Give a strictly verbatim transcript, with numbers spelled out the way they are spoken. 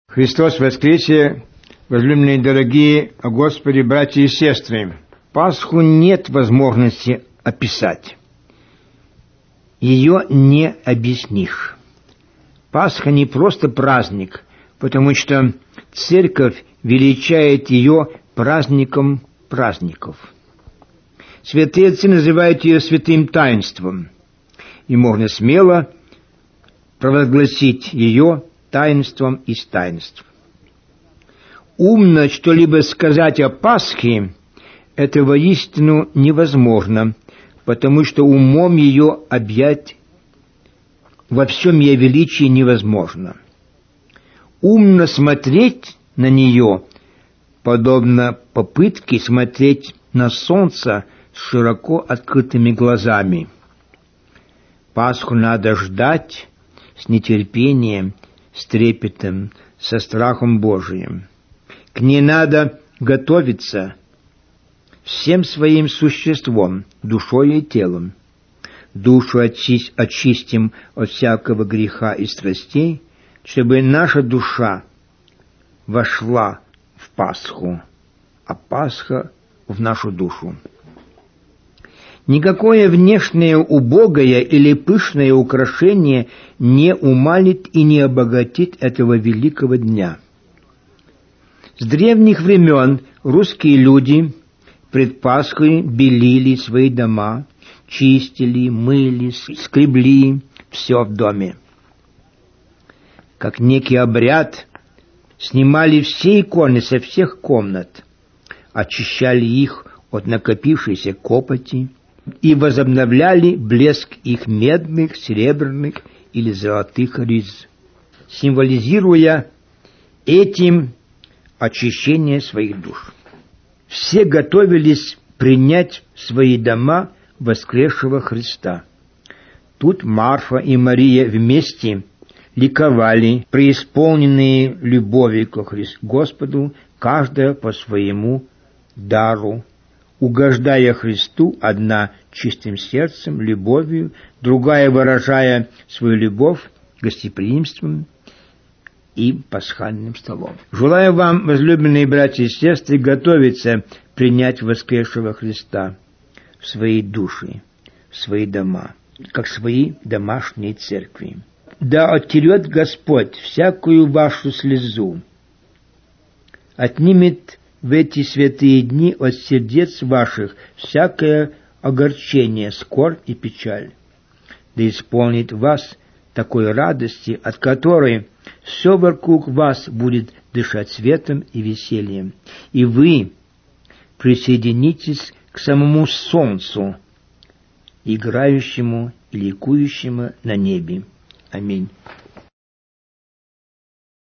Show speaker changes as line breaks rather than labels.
Христос воскресе, возлюбленные дорогие Господи, братья и сестры! Пасху нет возможности описать. Ее не объяснишь. Пасха не просто праздник, потому что Церковь величает ее праздником праздников. Святые отцы называют ее святым таинством, и можно смело провозгласить ее таинством из таинств. Умно что-либо сказать о Пасхе — это воистину невозможно, потому что умом ее объять во всем ее величии невозможно. Умно смотреть на нее, подобно попытке смотреть на солнце с широко открытыми глазами. Пасху надо ждать с нетерпением, с трепетом, со страхом Божиим. К ней надо готовиться всем своим существом, душой и телом. Душу очи- очистим от всякого греха и страстей, чтобы наша душа вошла в Пасху, а Пасха в нашу душу. Никакое внешнее убогое или пышное украшение не умалит и не обогатит этого великого дня. С древних времен русские люди пред Пасхой белили свои дома, чистили, мыли, скребли все в доме. Как некий обряд, снимали все иконы со всех комнат, очищали их от накопившейся копоти и возобновляли блеск их медных, серебряных или золотых риз, символизируя этим очищение своих душ. Все готовились принять в свои дома воскресшего Христа. Тут Марфа и Мария вместе ликовали, преисполненные любовью ко Христу, Господу, каждая по своему дару, угождая Христу, одна чистым сердцем, любовью, другая выражая свою любовь гостеприимством и пасхальным столом. Желаю вам, возлюбленные братья и сестры, готовиться принять воскресшего Христа в свои души, в свои дома, как свои домашние церкви. Да оттерет Господь всякую вашу слезу, отнимет в эти святые дни от сердец ваших всякое огорчение, скорбь и печаль, да исполнит вас такой радости, от которой все вокруг вас будет дышать светом и весельем, и вы присоединитесь к самому солнцу, играющему и ликующему на небе. Аминь.